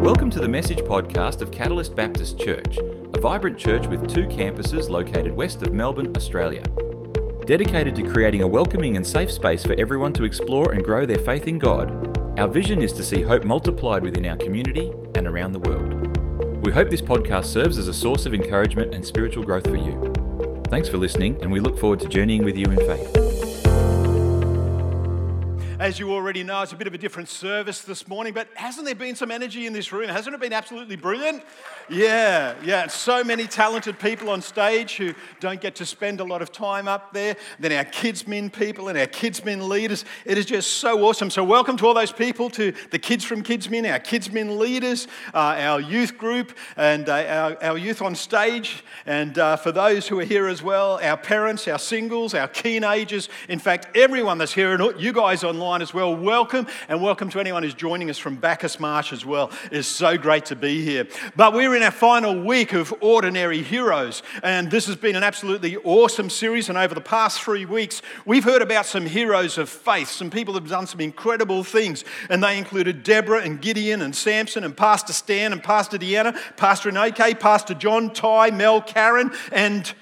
Welcome to the Message podcast of Catalyst Baptist Church, a vibrant church with 2 campuses located west of Melbourne, Australia. Dedicated to creating a welcoming and safe space for everyone to explore and grow their faith in God, our vision is to see hope multiplied within our community and around the world. We hope this podcast serves as a source of encouragement and spiritual growth for you. Thanks for listening, and we look forward to journeying with you in faith. As you already know, it's a bit of a different service this morning, but hasn't there been some energy in this room? Hasn't it been absolutely brilliant? Yeah. So many talented people on stage who don't get to spend a lot of time up there. Then our KidsMin people and our KidsMin leaders. It is just so awesome. So welcome to all those people, to the kids from KidsMin, our KidsMin leaders, our youth group, and our youth on stage. And for those who are here as well, our parents, our singles, our teenagers. In fact, everyone that's here, and you guys online as well, welcome, and welcome to anyone who's joining us from Bacchus Marsh as well. It's so great to be here. But we're in our final week of Ordinary Heroes, and this has been an absolutely awesome series, and over the past 3 weeks, we've heard about some heroes of faith, some people that have done some incredible things, and they included Deborah and Gideon and Samson and Pastor Stan and Pastor Deanna, Pastor Enrique, Pastor John, Ty, Mel, Karen, and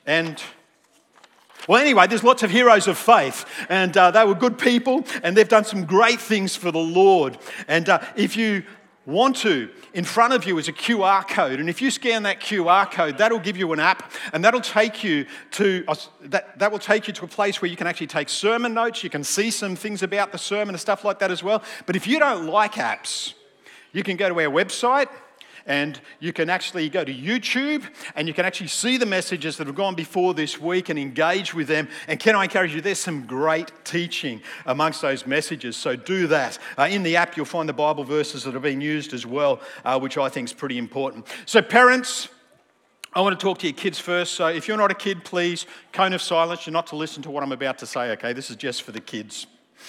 well, anyway, there's lots of heroes of faith, and they were good people, and they've done some great things for the Lord. And if you want to, in front of you is a QR code, and if you scan that QR code, that'll give you an app, and that'll take you to that will take you to a place where you can actually take sermon notes. You can see some things about the sermon and stuff like that as well. But if you don't like apps, you can go to our website. And you can actually go to YouTube and you can actually see the messages that have gone before this week and engage with them. And can I encourage you, there's some great teaching amongst those messages, so do that. In the app, you'll find the Bible verses that are being used as well, which I think is pretty important. So parents, I want to talk to your kids first. So if you're not a kid, please, cone of silence. You're not to listen to what I'm about to say, okay? This is just for the kids.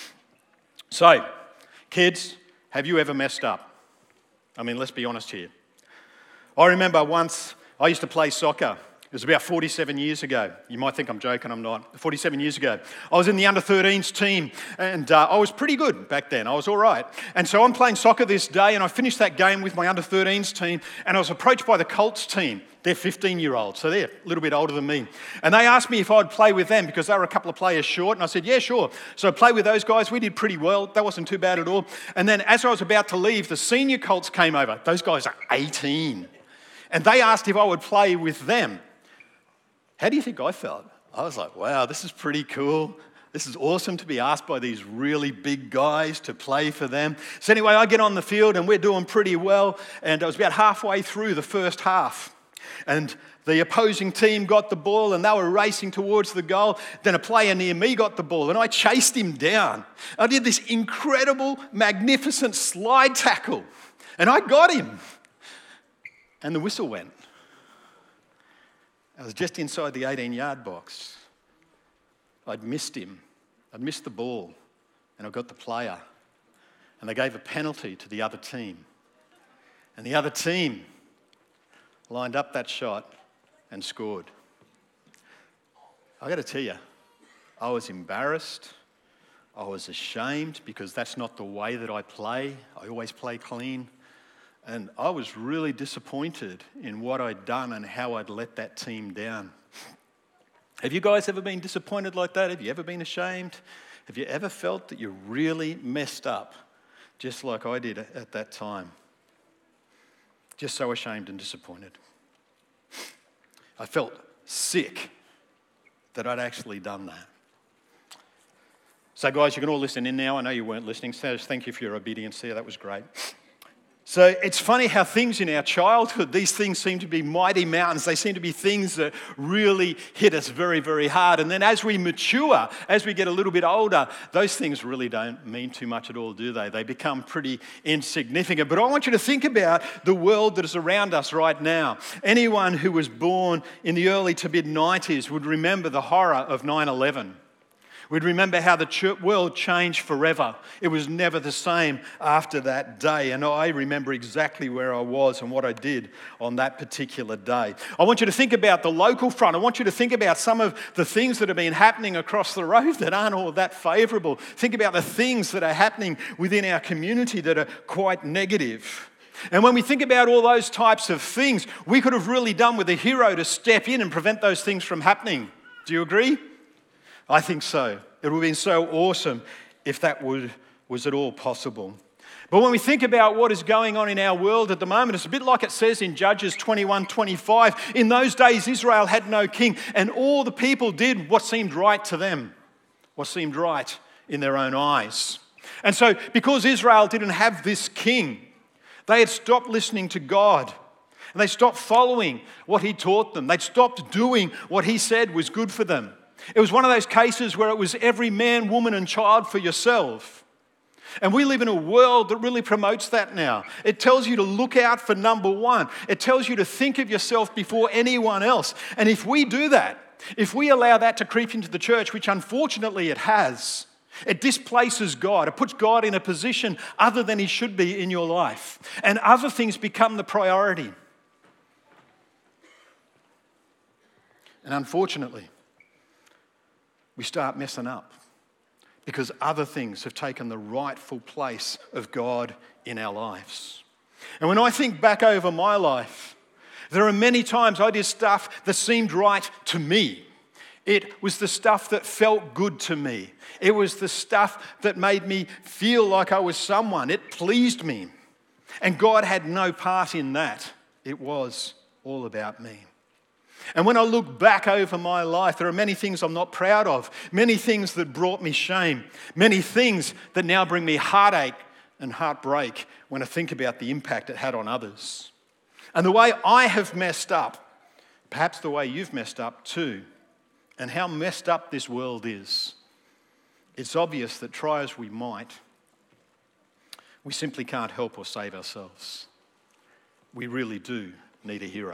So, kids, have you ever messed up? I mean, let's be honest here. I remember once I used to play soccer. It was about 47 years ago. You might think I'm joking, I'm not. 47 years ago. I was in the under-13s team, and I was pretty good back then. I was all right. And so I'm playing soccer this day, and I finished that game with my under-13s team, and I was approached by the Colts team. They're 15-year-olds, so they're a little bit older than me. And they asked me if I'd play with them because they were a couple of players short, and I said, yeah, sure. So I played with those guys. We did pretty well. That wasn't too bad at all. And then as I was about to leave, the senior Colts came over. Those guys are 18. And they asked if I would play with them. How do you think I felt? I was like, wow, this is pretty cool. This is awesome to be asked by these really big guys to play for them. So anyway, I get on the field and we're doing pretty well. And I was about halfway through the first half. And the opposing team got the ball and they were racing towards the goal. Then a player near me got the ball and I chased him down. I did this incredible, magnificent slide tackle. And I got him. And the whistle went. I was just inside the 18-yard box. I'd missed him. I'd missed the ball. And I got the player. And they gave a penalty to the other team. And the other team lined up that shot and scored. I got to tell you, I was embarrassed. I was ashamed because that's not the way that I play. I always play clean. And I was really disappointed in what I'd done and how I'd let that team down. Have you guys ever been disappointed like that? Have you ever been ashamed? Have you ever felt that you really messed up, just like I did at that time? Just so ashamed and disappointed. I felt sick that I'd actually done that. So guys, you can all listen in now. I know you weren't listening, so thank you for your obedience there. That was great. So it's funny how things in our childhood, these things seem to be mighty mountains. They seem to be things that really hit us very, very hard. And then as we mature, as we get a little bit older, those things really don't mean too much at all, do they? They become pretty insignificant. But I want you to think about the world that is around us right now. Anyone who was born in the early to mid-90s would remember the horror of 9/11. We'd remember how the world changed forever. It was never the same after that day. And I remember exactly where I was and what I did on that particular day. I want you to think about the local front. I want you to think about some of the things that have been happening across the road that aren't all that favourable. Think about the things that are happening within our community that are quite negative. And when we think about all those types of things, we could have really done with a hero to step in and prevent those things from happening. Do you agree? I think so. It would have been so awesome if that was at all possible. But when we think about what is going on in our world at the moment, it's a bit like it says in Judges 21:25. In those days, Israel had no king, and all the people did what seemed right to them, what seemed right in their own eyes. And so, because Israel didn't have this king, they had stopped listening to God. And they stopped following what he taught them. They'd stopped doing what he said was good for them. It was one of those cases where it was every man, woman, and child for yourself. And we live in a world that really promotes that now. It tells you to look out for number one. It tells you to think of yourself before anyone else. And if we do that, if we allow that to creep into the church, which unfortunately it has, it displaces God. It puts God in a position other than he should be in your life. And other things become the priority. And unfortunately, we start messing up because other things have taken the rightful place of God in our lives. And when I think back over my life, there are many times I did stuff that seemed right to me. It was the stuff that felt good to me. It was the stuff that made me feel like I was someone. It pleased me. And God had no part in that. It was all about me. And when I look back over my life, there are many things I'm not proud of, many things that brought me shame, many things that now bring me heartache and heartbreak when I think about the impact it had on others. And the way I have messed up, perhaps the way you've messed up too, and how messed up this world is, it's obvious that try as we might, we simply can't help or save ourselves. We really do need a hero.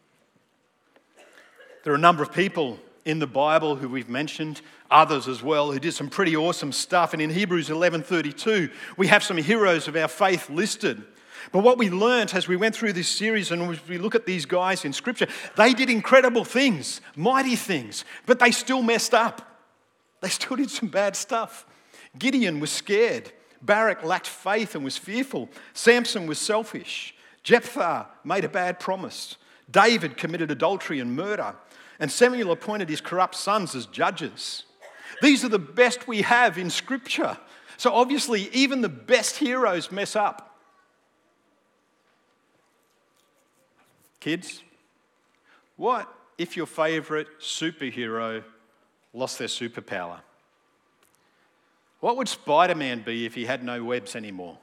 There are a number of people in the Bible who we've mentioned, others as well, who did some pretty awesome stuff. And in Hebrews 11:32, we have some heroes of our faith listed. But what we learnt as we went through this series and as we look at these guys in Scripture, they did incredible things, mighty things, but they still messed up. They still did some bad stuff. Gideon was scared. Barak lacked faith and was fearful. Samson was selfish. Jephthah made a bad promise. David committed adultery and murder. And Samuel appointed his corrupt sons as judges. These are the best we have in Scripture. So obviously, even the best heroes mess up. Kids, what if your favourite superhero lost their superpower? What would Spider-Man be if he had no webs anymore?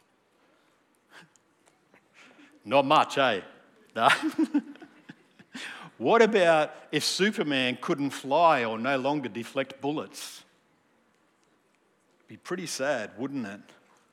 Not much, eh? No. What about if Superman couldn't fly or no longer deflect bullets? It'd be pretty sad, wouldn't it?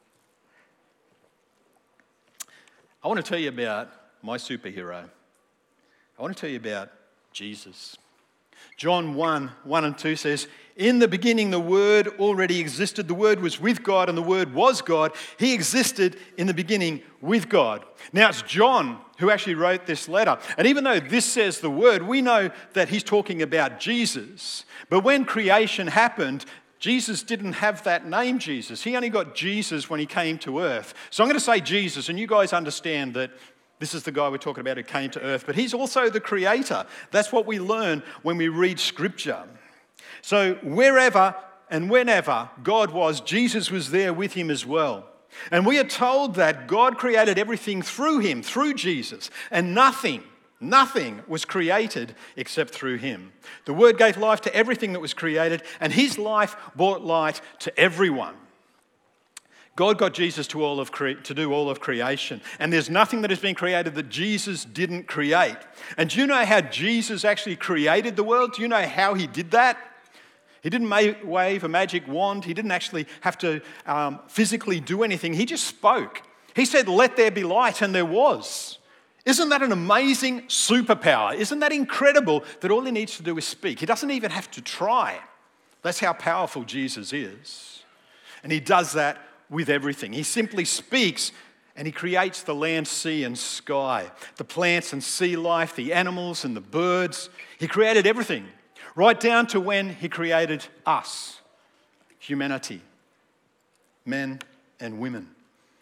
I want to tell you about my superhero. I want to tell you about Jesus. John 1:1-2 says, "In the beginning the Word already existed. The Word was with God and the Word was God. He existed in the beginning with God." Now it's John who actually wrote this letter. And even though this says the Word, we know that he's talking about Jesus. But when creation happened, Jesus didn't have that name Jesus. He only got Jesus when he came to earth. So I'm going to say Jesus, and you guys understand that this is the guy we're talking about who came to earth, but he's also the creator. That's what we learn when we read Scripture. So wherever and whenever God was, Jesus was there with him as well. And we are told that God created everything through him, through Jesus, and nothing was created except through him. The Word gave life to everything that was created, and his life brought light to everyone. God got Jesus to do all of creation. And there's nothing that has been created that Jesus didn't create. And do you know how Jesus actually created the world? Do you know how he did that? He didn't wave a magic wand. He didn't actually have to physically do anything. He just spoke. He said, "Let there be light," and there was. Isn't that an amazing superpower? Isn't that incredible that all he needs to do is speak? He doesn't even have to try. That's how powerful Jesus is. And he does that with everything. He simply speaks and he creates the land, sea and sky, the plants and sea life, the animals and the birds. He created everything, right down to when he created us, humanity, men and women.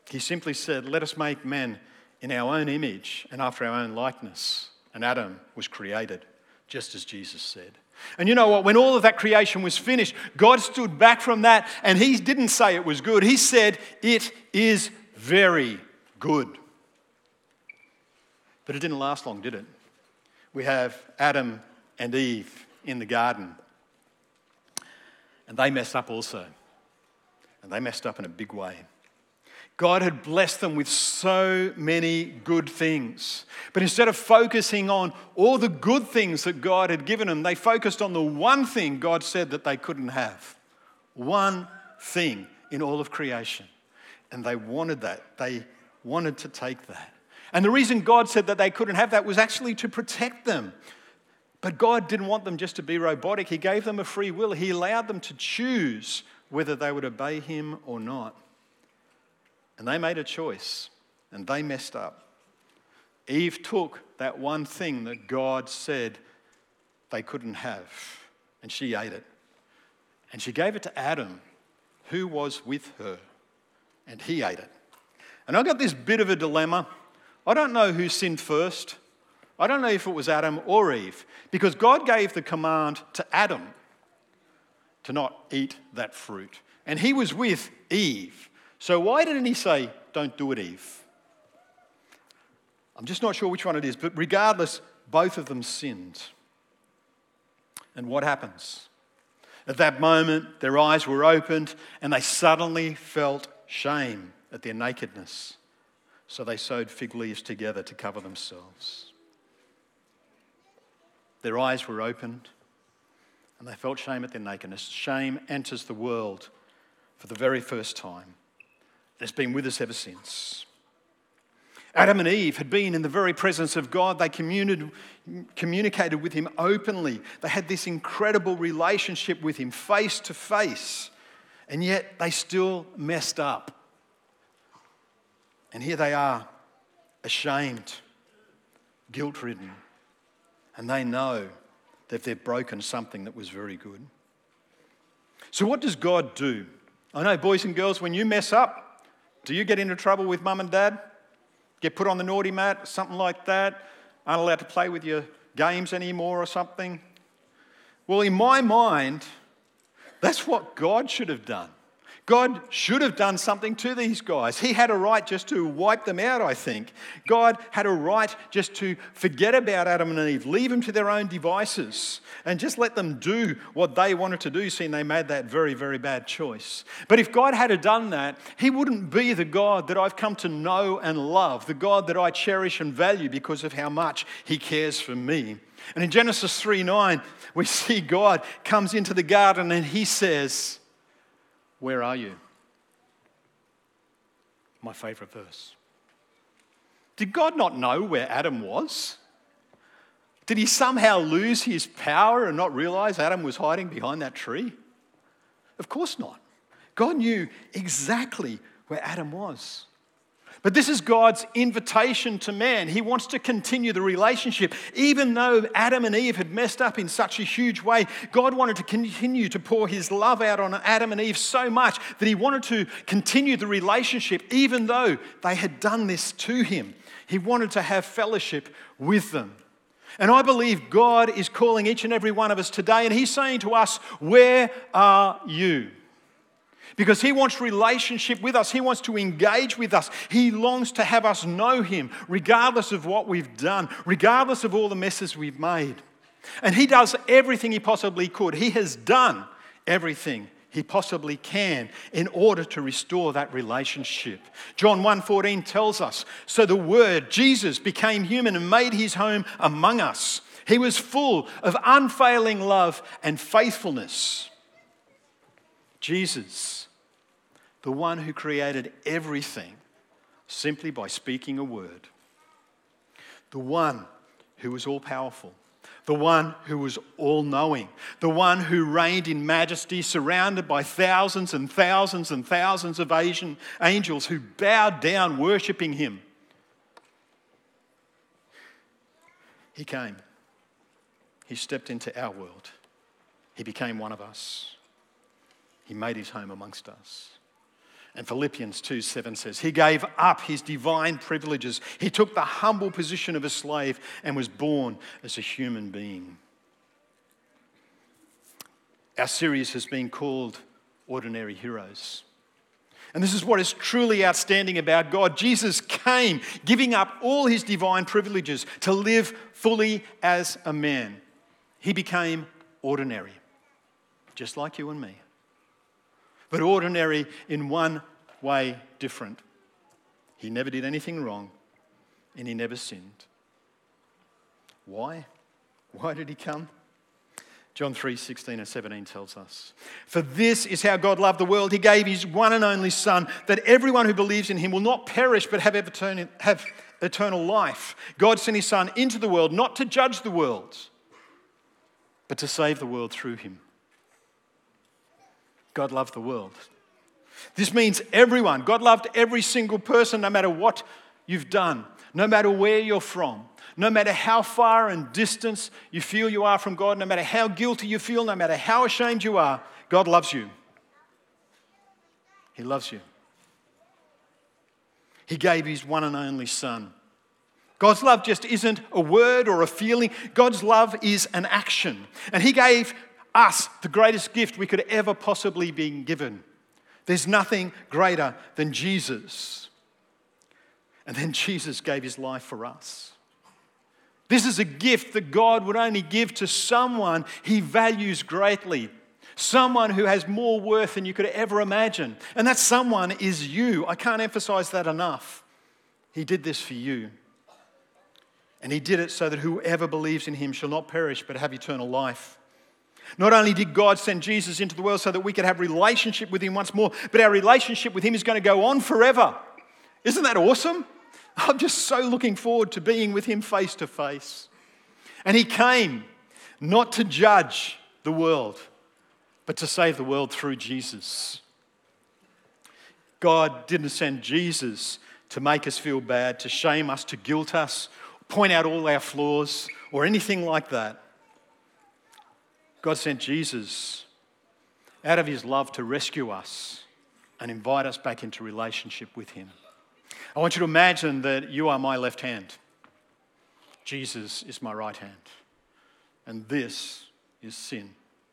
He simply said, let us make men in our own image and after our own likeness. And Adam was created, just as Jesus said. And you know what? When all of that creation was finished, God stood back from that and he didn't say it was good. He said, it is very good. But it didn't last long, did it? We have Adam and Eve in the garden. And they messed up also. And they messed up in a big way. God had blessed them with so many good things. But instead of focusing on all the good things that God had given them, they focused on the one thing God said that they couldn't have. One thing in all of creation. And they wanted that. They wanted to take that. And the reason God said that they couldn't have that was actually to protect them. But God didn't want them just to be robotic. He gave them a free will. He allowed them to choose whether they would obey him or not. And they made a choice, and they messed up. Eve took that one thing that God said they couldn't have, and she ate it. And she gave it to Adam, who was with her, and he ate it. And I got this bit of a dilemma. I don't know who sinned first. I don't know if it was Adam or Eve, because God gave the command to Adam to not eat that fruit. And he was with Eve. So why didn't he say, don't do it, Eve? I'm just not sure which one it is, but regardless, both of them sinned. And what happens? At that moment, their eyes were opened and they suddenly felt shame at their nakedness. So they sewed fig leaves together to cover themselves. Their eyes were opened and they felt shame at their nakedness. Shame enters the world for the very first time. It's been with us ever since. Adam and Eve had been in the very presence of God. They communicated with him openly. They had this incredible relationship with him face to face. And yet they still messed up. And here they are, ashamed, guilt-ridden. And they know that they've broken something that was very good. So what does God do? I know, boys and girls, when you mess up, do you get into trouble with mum and dad? Get put on the naughty mat, something like that? Aren't allowed to play with your games anymore or something? Well, in my mind, that's what God should have done. God should have done something to these guys. He had a right just to wipe them out, I think. God had a right just to forget about Adam and Eve, leave them to their own devices, and just let them do what they wanted to do, seeing they made that very, very bad choice. But if God had done that, he wouldn't be the God that I've come to know and love, the God that I cherish and value because of how much he cares for me. And in Genesis 3:9, we see God comes into the garden and he says, where are you? My favourite verse. Did God not know where Adam was? Did he somehow lose his power and not realise Adam was hiding behind that tree? Of course not. God knew exactly where Adam was. But this is God's invitation to man. He wants to continue the relationship. Even though Adam and Eve had messed up in such a huge way, God wanted to continue to pour his love out on Adam and Eve so much that he wanted to continue the relationship even though they had done this to him. He wanted to have fellowship with them. And I believe God is calling each and every one of us today, and he's saying to us, where are you? Because he wants relationship with us. He wants to engage with us. He longs to have us know him, regardless of what we've done, regardless of all the messes we've made. And he does everything he possibly could. He has done everything he possibly can in order to restore that relationship. John 1:14 tells us, so the Word, Jesus, became human and made his home among us. He was full of unfailing love and faithfulness. Jesus, the one who created everything simply by speaking a word. The one who was all-powerful. The one who was all-knowing. The one who reigned in majesty, surrounded by thousands and thousands and thousands of angels who bowed down worshipping him. He came. He stepped into our world. He became one of us. He made his home amongst us. And Philippians 2:7 says, he gave up his divine privileges. He took the humble position of a slave and was born as a human being. Our series has been called Ordinary Heroes. And this is what is truly outstanding about God. Jesus came giving up all his divine privileges to live fully as a man. He became ordinary, just like you and me. But ordinary in one way different. He never did anything wrong and he never sinned. Why? Why did he come? John 3:16 and 17 tells us, for this is how God loved the world. He gave his one and only Son, that everyone who believes in him will not perish but have eternal life. God sent his Son into the world not to judge the world, but to save the world through him. God loved the world. This means everyone. God loved every single person, no matter what you've done, no matter where you're from, no matter how far in distance you feel you are from God, no matter how guilty you feel, no matter how ashamed you are, God loves you. He loves you. He gave his one and only Son. God's love just isn't a word or a feeling. God's love is an action. And he gave us the greatest gift we could ever possibly be given. There's nothing greater than Jesus. And then Jesus gave his life for us. This is a gift that God would only give to someone he values greatly. Someone who has more worth than you could ever imagine. And that someone is you. I can't emphasize that enough. He did this for you. And he did it so that whoever believes in him shall not perish but have eternal life. Not only did God send Jesus into the world so that we could have relationship with him once more, but our relationship with him is going to go on forever. Isn't that awesome? I'm just so looking forward to being with him face to face. And he came not to judge the world, but to save the world through Jesus. God didn't send Jesus to make us feel bad, to shame us, to guilt us, point out all our flaws, or anything like that. God sent Jesus out of his love to rescue us and invite us back into relationship with him. I want you to imagine that you are my left hand. Jesus is my right hand. And this is sin.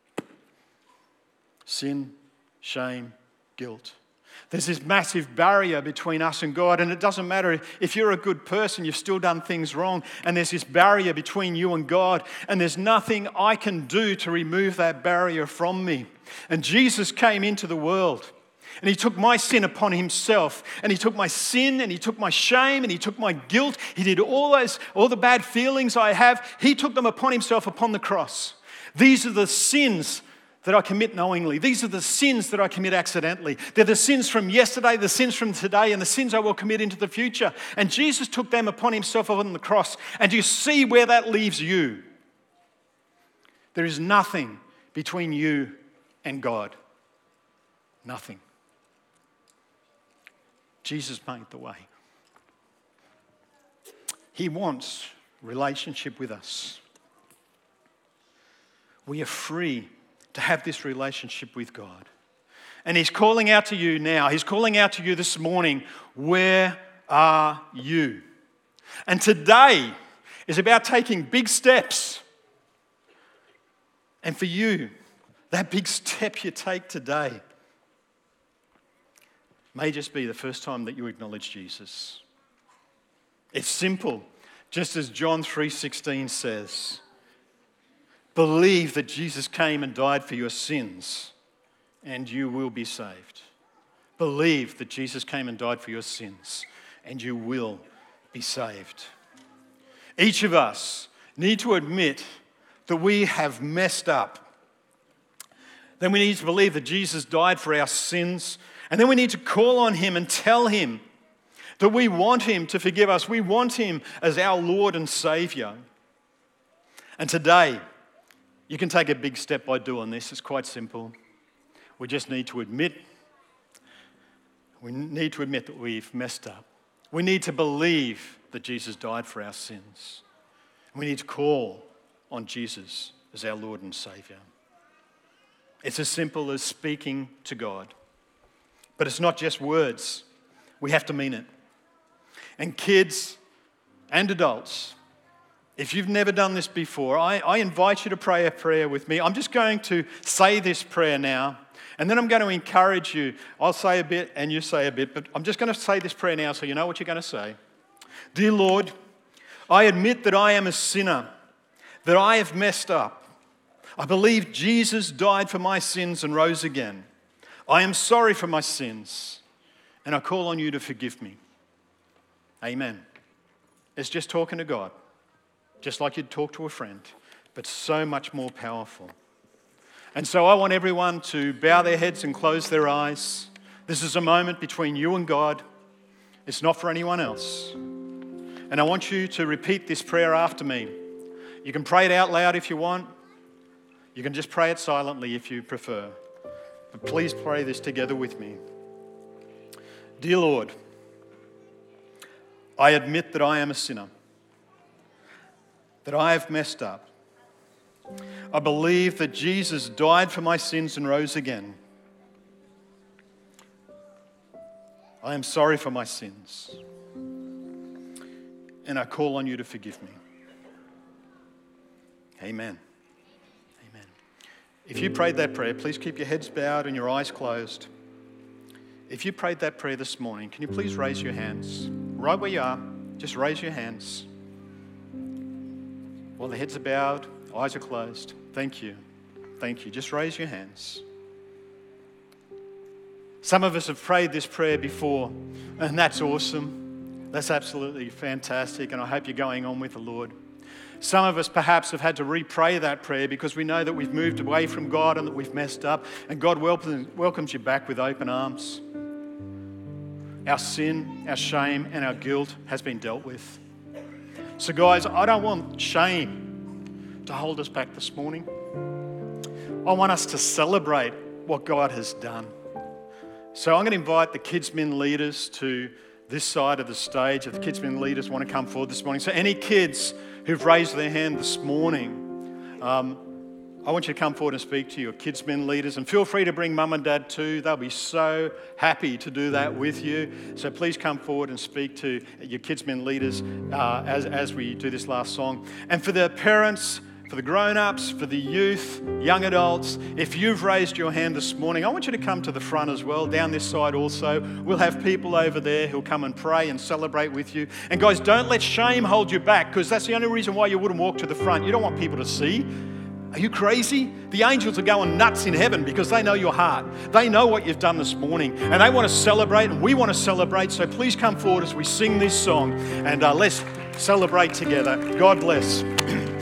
Sin, shame, guilt. There's this massive barrier between us and God, and it doesn't matter if you're a good person, you've still done things wrong, and there's this barrier between you and God, and there's nothing I can do to remove that barrier from me. And Jesus came into the world, and he took my sin upon himself, and he took my sin, and he took my shame, and he took my guilt. He did all the bad feelings I have. He took them upon himself upon the cross. These are the sins that I commit knowingly. These are the sins that I commit accidentally. They're the sins from yesterday, the sins from today, and the sins I will commit into the future. And Jesus took them upon himself on the cross. And you see where that leaves you. There is nothing between you and God. Nothing. Jesus made the way. He wants relationship with us. We are free to have this relationship with God. And he's calling out to you now. He's calling out to you this morning, where are you? And today is about taking big steps. And for you, that big step you take today may just be the first time that you acknowledge Jesus. It's simple, just as John 3:16 says. Believe that Jesus came and died for your sins, and you will be saved. Believe that Jesus came and died for your sins, and you will be saved. Each of us need to admit that we have messed up. Then we need to believe that Jesus died for our sins, and then we need to call on him and tell him that we want him to forgive us. We want him as our Lord and Saviour. And today, you can take a big step by doing this. It's quite simple. We just need to admit. We need to admit that we've messed up. We need to believe that Jesus died for our sins. We need to call on Jesus as our Lord and Saviour. It's as simple as speaking to God. But it's not just words. We have to mean it. And kids and adults, if you've never done this before, I invite you to pray a prayer with me. I'm just going to say this prayer now, and then I'm going to encourage you. I'll say a bit and you say a bit, but I'm just going to say this prayer now so you know what you're going to say. Dear Lord, I admit that I am a sinner, that I have messed up. I believe Jesus died for my sins and rose again. I am sorry for my sins, and I call on you to forgive me. Amen. It's just talking to God, just like you'd talk to a friend, but so much more powerful. And so I want everyone to bow their heads and close their eyes. This is a moment between you and God. It's not for anyone else. And I want you to repeat this prayer after me. You can pray it out loud if you want. You can just pray it silently if you prefer. But please pray this together with me. Dear Lord, I admit that I am a sinner, that I have messed up. I believe that Jesus died for my sins and rose again. I am sorry for my sins, and I call on you to forgive me. Amen. Amen. If you prayed that prayer, please keep your heads bowed and your eyes closed. If you prayed that prayer this morning, can you please raise your hands? Right where you are, just raise your hands. While the heads are bowed, eyes are closed. Thank you. Thank you. Just raise your hands. Some of us have prayed this prayer before, and that's awesome. That's absolutely fantastic, and I hope you're going on with the Lord. Some of us perhaps have had to re-pray that prayer because we know that we've moved away from God and that we've messed up, and God welcomes you back with open arms. Our sin, our shame, and our guilt has been dealt with. So guys, I don't want shame to hold us back this morning. I want us to celebrate what God has done. So I'm going to invite the Kidsmen leaders to this side of the stage. If the Kidsmen leaders want to come forward this morning. So any kids who've raised their hand this morning, I want you to come forward and speak to your Kidsmen leaders. And feel free to bring mum and dad too. They'll be so happy to do that with you. So please come forward and speak to your Kidsmen leaders as we do this last song. And for the parents, for the grown-ups, for the youth, young adults, if you've raised your hand this morning, I want you to come to the front as well, down this side also. We'll have people over there who'll come and pray and celebrate with you. And guys, don't let shame hold you back, because that's the only reason why you wouldn't walk to the front. You don't want people to see. Are you crazy? The angels are going nuts in heaven because they know your heart. They know what you've done this morning, and they want to celebrate, and we want to celebrate. So please come forward as we sing this song, and let's celebrate together. God bless.